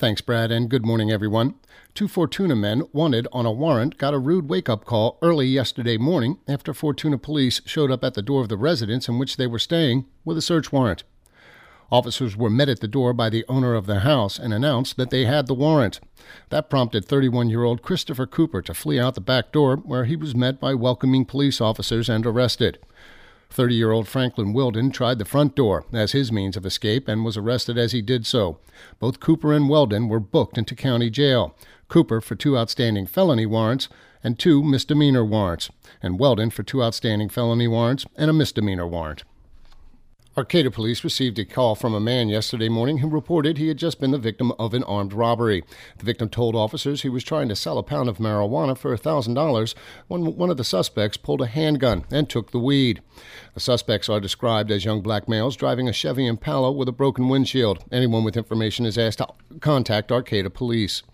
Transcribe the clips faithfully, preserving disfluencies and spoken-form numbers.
Thanks, Brad, and good morning, everyone. Two Fortuna men wanted on a warrant got a rude wake-up call early yesterday morning after Fortuna police showed up at the door of the residence in which they were staying with a search warrant. Officers were met at the door by the owner of the house and announced that they had the warrant. That prompted thirty-one-year-old Christopher Cooper to flee out the back door, where he was met by welcoming police officers and arrested. thirty-year-old Franklin Wilden tried the front door as his means of escape and was arrested as he did so. Both Cooper and Weldon were booked into county jail. Cooper for two outstanding felony warrants and two misdemeanor warrants, and Weldon for two outstanding felony warrants and a misdemeanor warrant. Arcata police received a call from a man yesterday morning who reported he had just been the victim of an armed robbery. The victim told officers he was trying to sell a pound of marijuana for one thousand dollars when one of the suspects pulled a handgun and took the weed. The suspects are described as young black males driving a Chevy Impala with a broken windshield. Anyone with information is asked to contact Arcata police.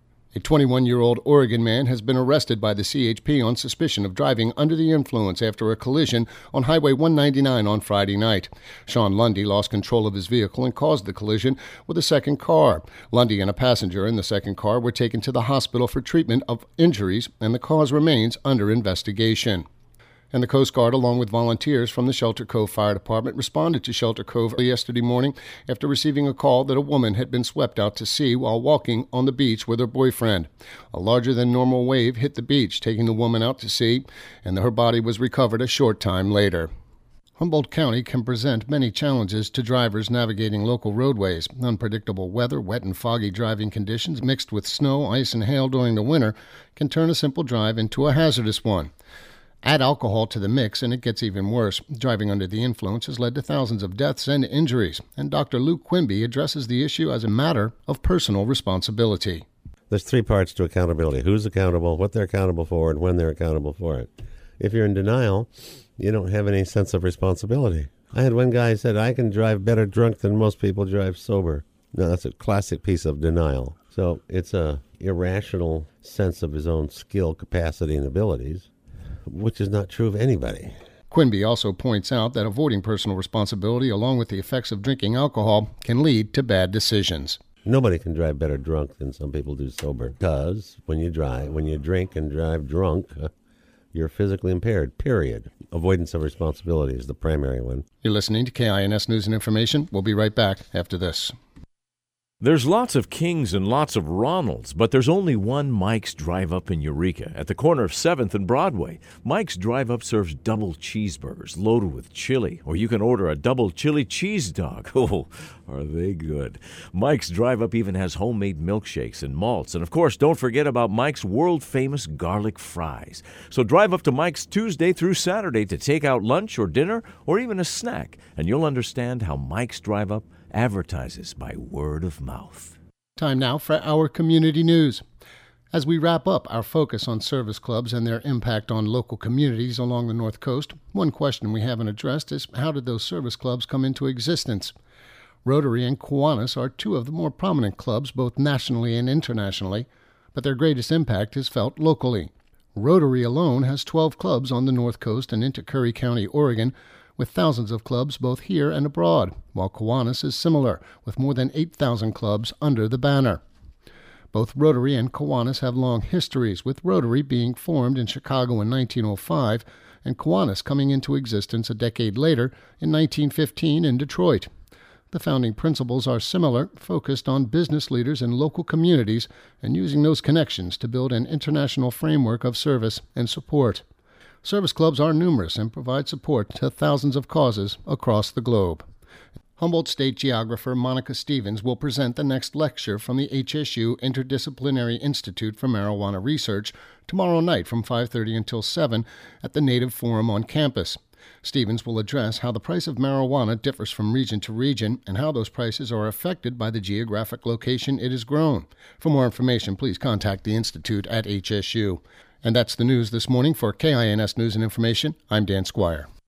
A twenty-one-year-old Oregon man has been arrested by the C H P on suspicion of driving under the influence after a collision on Highway one ninety-nine on Friday night. Sean Lundy lost control of his vehicle and caused the collision with a second car. Lundy and a passenger in the second car were taken to the hospital for treatment of injuries, and the cause remains under investigation. And the Coast Guard, along with volunteers from the Shelter Cove Fire Department, responded to Shelter Cove yesterday morning after receiving a call that a woman had been swept out to sea while walking on the beach with her boyfriend. A larger-than-normal wave hit the beach, taking the woman out to sea, and her body was recovered a short time later. Humboldt County can present many challenges to drivers navigating local roadways. Unpredictable weather, wet and foggy driving conditions mixed with snow, ice, and hail during the winter can turn a simple drive into a hazardous one. Add alcohol to the mix and it gets even worse. Driving under the influence has led to thousands of deaths and injuries, and Doctor Luke Quimby addresses the issue as a matter of personal responsibility. There's three parts to accountability: who's accountable, what they're accountable for, and when they're accountable for it. If you're in denial, you don't have any sense of responsibility. I had one guy who said, I can drive better drunk than most people drive sober. Now, that's a classic piece of denial. So it's a irrational sense of his own skill, capacity, and abilities, which is not true of anybody. Quimby also points out that avoiding personal responsibility along with the effects of drinking alcohol can lead to bad decisions. Nobody can drive better drunk than some people do sober, because when you drive, when you drink and drive drunk, uh, you're physically impaired, period. Avoidance of responsibility is the primary one. You're listening to K I N S News and Information. We'll be right back after this. There's lots of Kings and lots of Ronalds, but there's only one Mike's Drive-Up in Eureka at the corner of seventh and Broadway. Mike's Drive-Up serves double cheeseburgers loaded with chili, or you can order a double chili cheese dog. Oh, are they good. Mike's Drive-Up even has homemade milkshakes and malts. And, of course, don't forget about Mike's world-famous garlic fries. So drive up to Mike's Tuesday through Saturday to take out lunch or dinner or even a snack, and you'll understand how Mike's Drive-Up advertises by word of mouth. Time now for our community news. As we wrap up our focus on service clubs and their impact on local communities along the North Coast, one question we haven't addressed is, how did those service clubs come into existence? Rotary and Kiwanis are two of the more prominent clubs both nationally and internationally, but their greatest impact is felt locally. Rotary alone has twelve clubs on the North Coast and into Curry County, Oregon, with thousands of clubs both here and abroad, while Kiwanis is similar, with more than eight thousand clubs under the banner. Both Rotary and Kiwanis have long histories, with Rotary being formed in Chicago in nineteen oh five and Kiwanis coming into existence a decade later in nineteen fifteen in Detroit. The founding principles are similar, focused on business leaders in local communities and using those connections to build an international framework of service and support. Service clubs are numerous and provide support to thousands of causes across the globe. Humboldt State geographer Monica Stevens will present the next lecture from the H S U Interdisciplinary Institute for Marijuana Research tomorrow night from five thirty until seven at the Native Forum on campus. Stevens will address how the price of marijuana differs from region to region and how those prices are affected by the geographic location it is grown. For more information, please contact the Institute at H S U. And that's the news this morning. For K I N S News and Information, I'm Dan Squire.